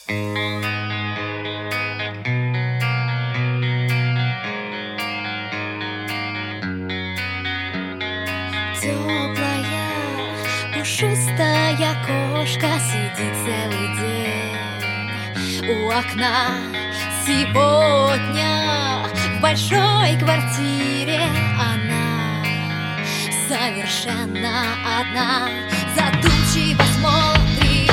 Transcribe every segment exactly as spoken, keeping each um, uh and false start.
Теплая, пушистая кошка сидит целый день у окна. Сегодня в большой квартире она совершенно одна, задумчиво смотрит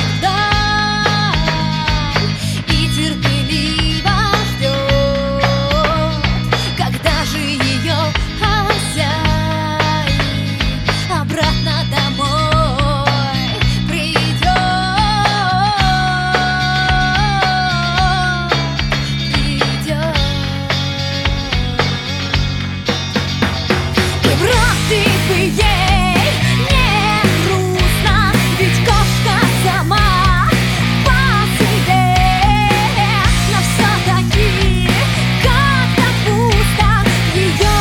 вдаль и терпеливо ждет, когда же ее хозяин обратно домой придет. Придет. И вроде бы ей не грустно, ведь кошка сама по себе, но все-таки как-то пусто в ее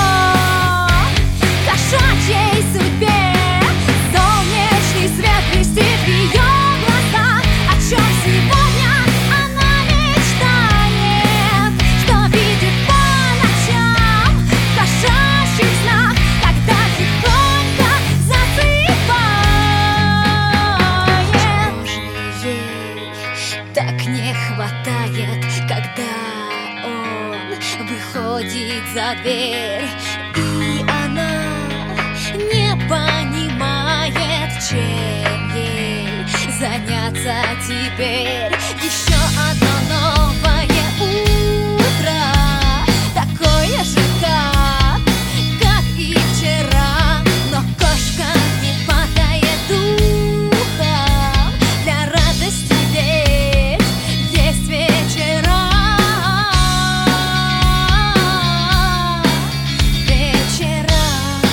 кошачьей судьбе. Солнечный свет блестит в ее глазах, о чем сегодня она мечтает, что видит по ночам в кошачьих снах, когда тихонько засыпает. Что же ей так не хватает, когда он выходит за дверь, и она не понимает, чем ей заняться теперь. Еще одно новое утро, такое же, как, как и вчера, но кошка не падает духом, для радости ведь есть вечера. Вечера.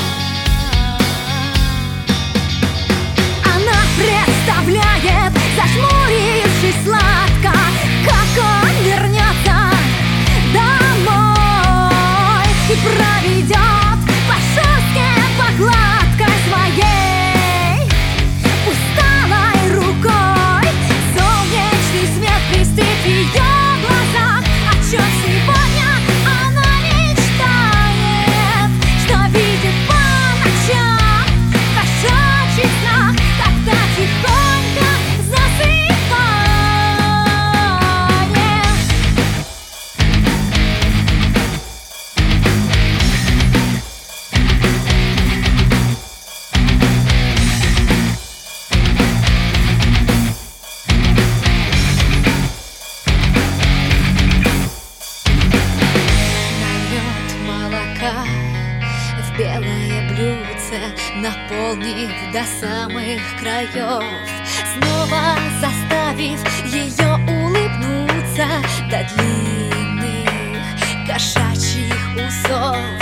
Она представляет, зажмурившись сладко, как он вернется домой и проведет по шерстке, по гладкой своей усталой рукой. Солнечный свет блестит в ее глазах, о чем сегодня она мечтает, что видит по ночам в кошачьих снах, когда тихонько засыпает. Нальет молока в белое блюдце, наполнив до самых краев, снова заставив ее улыбнуться до длинных кошачьих усов.